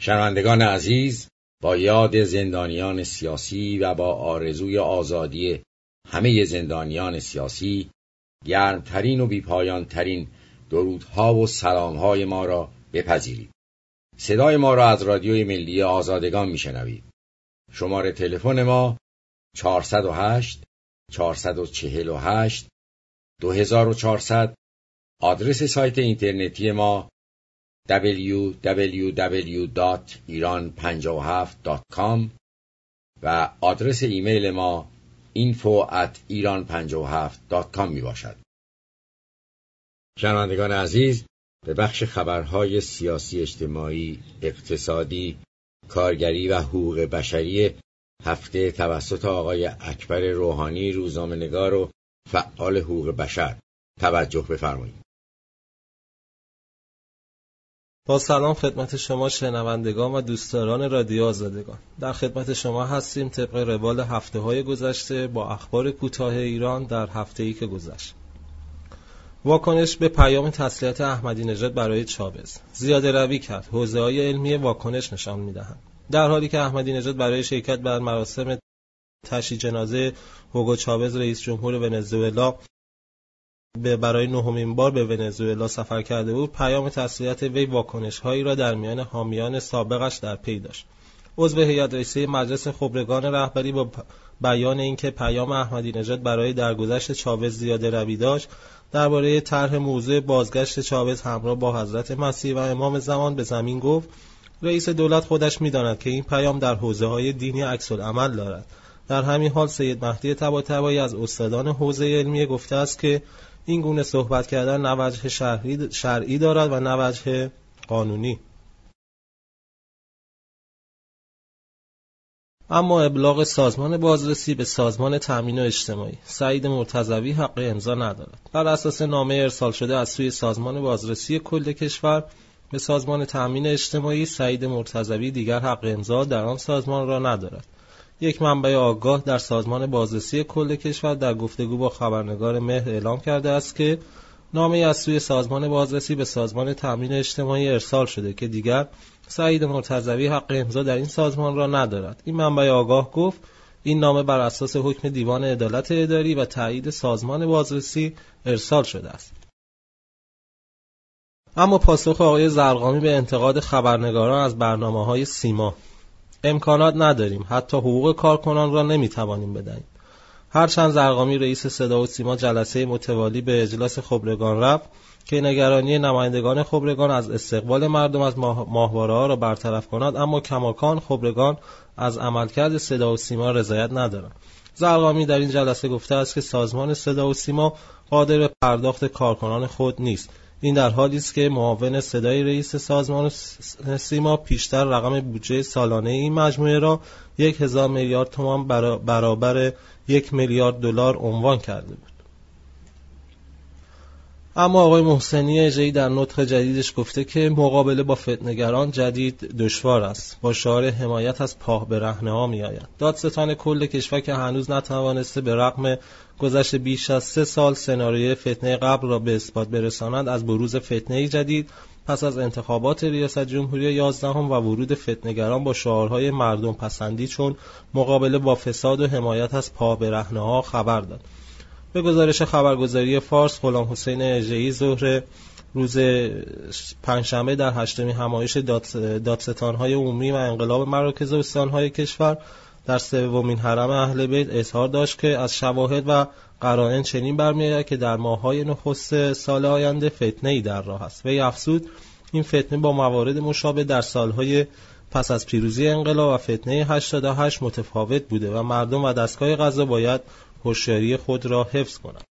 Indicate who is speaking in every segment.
Speaker 1: شنوندگان عزیز، با یاد زندانیان سیاسی و با آرزوی آزادی همه زندانیان سیاسی، گرمترین و بیپایانترین درودها و سلامهای ما را بپذیرید. صدای ما را از رادیوی ملی آزادگان میشنوید. شماره تلفن ما 408 448 2400. آدرس سایت اینترنتی ما www.iran57.com و آدرس ایمیل ما info@iran57.com می باشد. شنوندگان عزیز، به بخش خبرهای سیاسی، اجتماعی، اقتصادی، کارگری و حقوق بشری هفته توسط آقای اکبر روحانی، روزنامه‌نگار و فعال حقوق بشر توجه بفرمایید.
Speaker 2: با سلام خدمت شما شنوندگان و دوستداران رادیو آزادگان. در خدمت شما هستیم طبق روال هفته‌های گذشته با اخبار کوتاه ایران در هفته‌ای که گذشت. واکنش به پیام تسلیت احمدی نژاد برای چاوز. زیاده روی کرد. حوزه‌های علمی واکنش نشان می‌دهند. در حالی که احمدی نژاد برای شرکت در مراسم تشییع جنازه هوگو چاوز رئیس جمهور ونزوئلا برای نهمین بار به ونزوئلا سفر کرده بود، پیام تسلیت وی واکنش‌هایی را در میان حامیان سابقش در پی داشت. عضو هیئت رئیسه مجلس خبرگان رهبری با بیان اینکه پیام احمدی نژاد برای درگذشت چاوز زیاده روی داشت، درباره طرح موضوع بازگشت چاوز همراه با حضرت مسیح و امام زمان به زمین گفت: رئیس دولت خودش می‌داند که این پیام در حوزه‌های دینی عکس‌العمل دارد. در همین حال سید مهدی طباطبایی از استادان حوزه علمی گفته است که این گونه صحبت کردن نه وجه شرعی دارد و نه وجه قانونی. اما ابلاغ سازمان بازرسی به سازمان تامین اجتماعی: سعید مرتضوی حق امضا ندارد. بر اساس نامه ارسال شده از سوی سازمان بازرسی کل کشور به سازمان تامین اجتماعی، سعید مرتضوی دیگر حق امضا در آن سازمان را ندارد. یک منبع آگاه در سازمان بازرسی کل کشور در گفتگو با خبرنگار مهر اعلام کرده است که نامه از سوی سازمان بازرسی به سازمان تامین اجتماعی ارسال شده که دیگر سعید مرتضوی حق امضا در این سازمان را ندارد. این منبع آگاه گفت این نامه بر اساس حکم دیوان عدالت اداری و تایید سازمان بازرسی ارسال شده است. اما پاسخ آقای زرقامی به انتقاد خبرنگاران از برنامه‌های سیما: امکانات نداریم، حتی حقوق کارکنان را نمیتوانیم بدهیم. هرچند زرقامی رئیس صدا و سیما جلسه متوالی به اجلاس خبرگان رفت که نگرانی نمایندگان خبرگان از استقبال مردم از ماهواره‌ها را برطرف کند، اما کماکان خبرگان از عملکرد صدا و سیما رضایت ندارند. زرقامی در این جلسه گفته است که سازمان صدا و سیما قادر به پرداخت کارکنان خود نیست. این در حالی است که معاون صدای رئیس سازمان سیما پیشتر رقم بودجه سالانه این مجموعه را 1000 میلیارد تومان برابر 1 میلیارد دلار عنوان کرده بود. اما آقای محسنی اژه‌ای در نطق جدیدش گفته که مقابله با فتنه‌گران جدید دشوار است. با شعار حمایت از پاه برهنه‌ها می‌آید. دادستان کل کشور که هنوز نتوانسته به رغم گذشت بیش از 3 سال سناریوی فتنه قبل را به اثبات برساند از بروز فتنه جدید پس از انتخابات ریاست جمهوری 11 و ورود فتنه‌گران با شعارهای مردم پسندی چون مقابله با فساد و حمایت از پاه برهنه‌ها خبر داد. به گزارش خبرگزاری فارس، غلام حسین اژه‌ای ظهر روز پنجشنبه در 8مین همایش دادستان‌های عمومی و انقلاب مراکز استان‌های کشور در 3مین حرم اهل بیت اظهار داشت که از شواهد و قرائن چنین برمی‌آید که در ماه‌های نخست سال آینده فتنه‌ای در راه است. وی افزود این فتنه با موارد مشابه در سال‌های پس از پیروزی انقلاب و فتنه 88 متفاوت بوده و مردم و دستگاه قضا باید هوشیاری خود را حفظ کنند.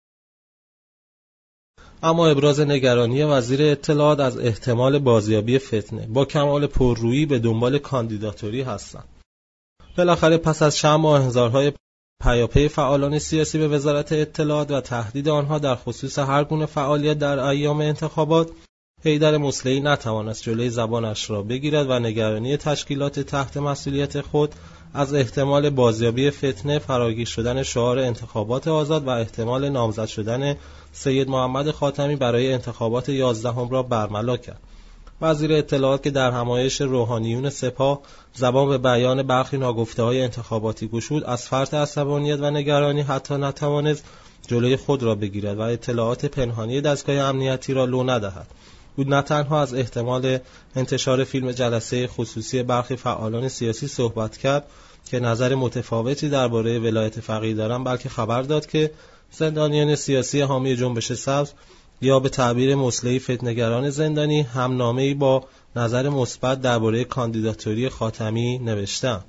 Speaker 2: اما ابراز نگرانی وزیر اطلاعات از احتمال بازیابی فتنه: با کمال پررویی به دنبال کاندیداتوری هستند. بالاخره پس از چند ماه انذارهای پیاپی فعالان سیاسی به وزارت اطلاعات و تهدید آنها در خصوص هر گونه فعالیت در ایام انتخابات، حیدر مصلحی نتوانست جلوی زبانش را بگیرد و نگرانی تشکیلات تحت مسئولیت خود از احتمال بازیابی فتنه، فراگیر شدن شعار انتخابات آزاد و احتمال نامزد شدن سید محمد خاتمی برای انتخابات 11 را برملا کرد. وزیر اطلاعات که در همایش روحانیون سپاه زبان به بیان برخی ناگفته‌های انتخاباتی گشود، از فرط عصبانیت و نگرانی حتی نتوانست جلوی خود را بگیرد و اطلاعات پنهانی دستگاه امنیتی را لو ندهد. او نه تنها از احتمال انتشار فیلم جلسه خصوصی برخی فعالان سیاسی صحبت کرد که نظر متفاوتی درباره ولایت فقیه دارند، بلکه خبر داد که زندانیان سیاسی حامی جنبش سبز یا به تعبیر مصلحی فتنه‌گران زندانی هم نامه‌ای با نظر مثبت درباره کاندیداتوری خاتمی نوشتند.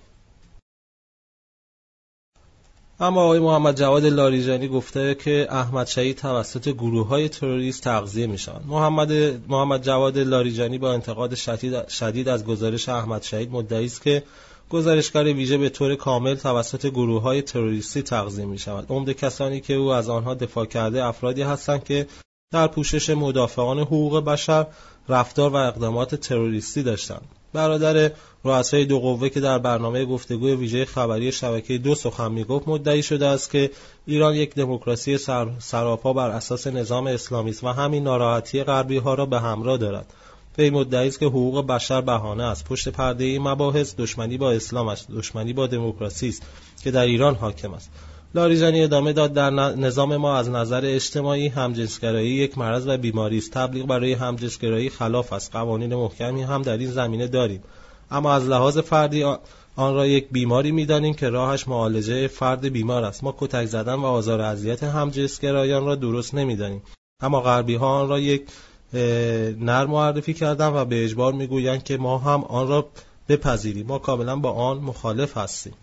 Speaker 2: اما آقای محمد جواد لاریجانی گفته که احمد شهید توسط گروه‌های تروریست تغذیه می‌شوند. محمد جواد لاریجانی با انتقاد شدید از گزارش احمد شهید مدعی است که گزارشگر ویژه به طور کامل توسط گروه‌های تروریستی تغذیه می‌شود. عمده کسانی که او از آنها دفاع کرده افرادی هستند که در پوشش مدافعان حقوق بشر رفتار و اقدامات تروریستی داشتند. برادر رؤسای دو قوه که در برنامه گفتگوی ویژه خبری شبکه 2 سخن میگفت مدعی شده است که ایران یک دموکراسی سراپا بر اساس نظام اسلامی است و همین ناراحتی غربی‌ها را به همراه دارد. وی مدعی است که حقوق بشر بهانه است. پشت پرده این مباحث دشمنی با اسلام است، دشمنی با دموکراسی است که در ایران حاکم است. لاریجانی ادامه داد در نظام ما از نظر اجتماعی همجنسگرایی یک مرض و بیماری است. تبلیغ برای همجنسگرایی خلاف است. قوانین محکمی هم در این زمینه داریم، اما از لحاظ فردی آن را یک بیماری می‌دانیم که راهش معالجه فرد بیمار است. ما کتک زدن و آزار و اذیت همجنسگرایان را درست نمی‌دانیم، اما غربی‌ها آن را یک نر معرفی کردند و به اجبار می‌گویند که ما هم آن را بپذیریم. ما کاملا با آن مخالف هستیم.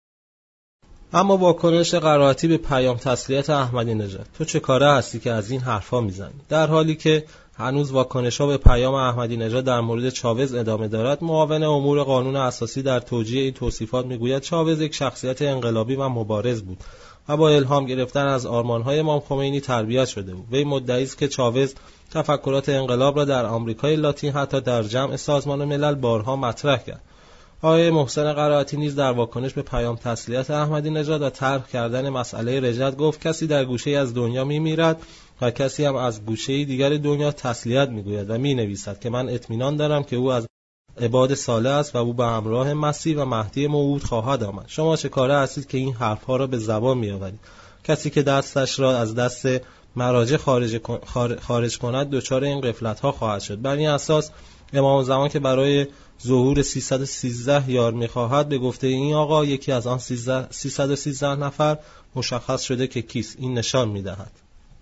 Speaker 2: اما واکنش قرائتی به پیام تسلیت احمدی نژاد: تو چه کاره هستی که از این حرفا میزنی؟ در حالی که هنوز واکنش‌ها به پیام احمدی نژاد در مورد چاوز ادامه دارد، معاون امور قانون اساسی در توجیه این توصیفات میگوید چاوز یک شخصیت انقلابی و مبارز بود و با الهام گرفتن از آرمان‌های امام خمینی تربیت شده بود. وی مدعی است که چاوز تفکرات انقلاب را در آمریکای لاتین حتی در جمع سازمان ملل بارها مطرح کرد. آقای محسن قرائتی نیز در واکنش به پیام تسلیت احمدی نژاد و طرح کردن مسئله رجعت گفت کسی در گوشه‌ای از دنیا می‌میرد و کسی هم از گوشه‌ای دیگر دنیا تسلیت می‌گوید و می‌نویسد که من اطمینان دارم که او از عباد صالح است و او به همراه مسیح و مهدی موعود خواهد آمد. شما چه کاره هستید که این حرف‌ها را به زبان می‌آورید؟ کسی که دستش را از دست مراجع خارج کند دچار این غفلت‌ها خواهد شد. بر این اساس امام زمان که برای ظهور 313 یار می‌خواهد به گفته این آقا یکی از آن 313 نفر مشخص شده که کیست. این نشان می‌دهد.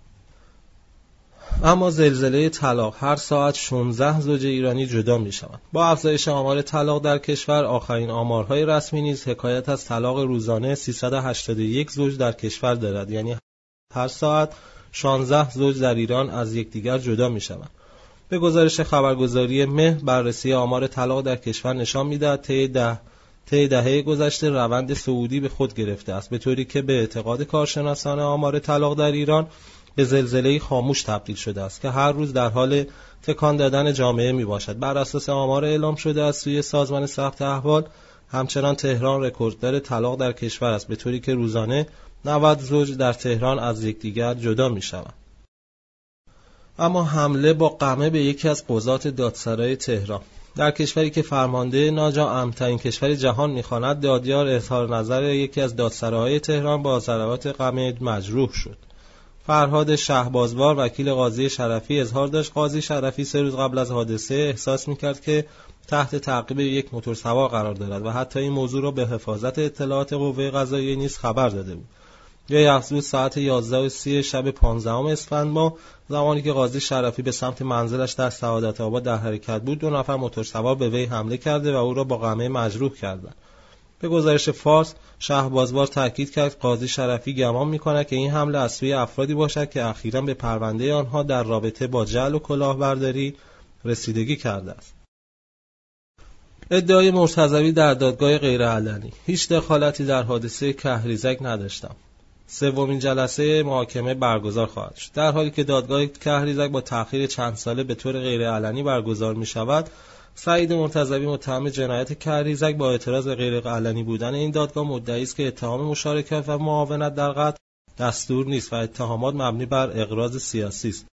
Speaker 2: اما زلزله طلاق: هر ساعت 16 زوج ایرانی جدا می‌شوند. با افزایش آمار طلاق در کشور، آخرین آمارهای رسمی نیز حکایت از طلاق روزانه 381 زوج در کشور دارد، یعنی هر ساعت 16 زوج در ایران از یکدیگر جدا می‌شوند. به گزارش خبرگزاری مه، بررسی آمار طلاق در کشور نشان می‌دهد طی دهه گذشته روند صعودی به خود گرفته است، به طوری که به اعتقاد کارشناسان آمار طلاق در ایران به زلزله‌ای خاموش تبدیل شده است که هر روز در حال تکان دادن جامعه میباشد. بر اساس آمار اعلام شده از سوی سازمان ثبت احوال، همچنان تهران رکورددار طلاق در کشور است، به طوری که روزانه 90 زوج در تهران از یکدیگر جدا میشوند. اما حمله با قمه به یکی از قضات دادسرای تهران: در کشوری که فرمانده ناجا کشور جهان می‌خواند، دادیار اظهار نظر یکی از دادسراهای تهران با ضربات قمه مجروح شد. فرهاد شهبازوار، وکیل قاضی شرفی، اظهار داشت قاضی شرفی 3 روز قبل از حادثه احساس می‌کرد که تحت تعقیب یک موتورسوار قرار دارد و حتی این موضوع را به حفاظت اطلاعات قوه قضاییه نیز خبر داده بود. وی افزود ساعت 11:30 شب 15 اسفند ماه، زمانی که قاضی شرفی به سمت منزلش در سعادت آباد در حرکت بود، 2 نفر موتورسوار به وی حمله کرده و او را با قمه مجروح کردند. به گزارش فارس، شهبازوار تاکید کرد قاضی شرفی گمان می‌کند که این حمله از سوی افرادی باشد که اخیراً به پرونده آنها در رابطه با جعل و کلاهبرداری رسیدگی کرده است. ادعای مرتضوی در دادگاه غیرعلنی: هیچ دخالتی در حادثه کهریزک نداشتم. 3مین جلسه محاکمه برگزار خواهد شد. در حالی که دادگاه کهریزک با تأخیر چند ساله به طور غیرعلنی برگزار می‌شود، سعید مرتضوی متهم جنایت کهریزک با اعتراض به غیرعلنی بودن این دادگاه مدعی است که اتهام مشارکت و معاونت در قتل دستور نیست و اتهامات مبنی بر اغراض سیاسی است.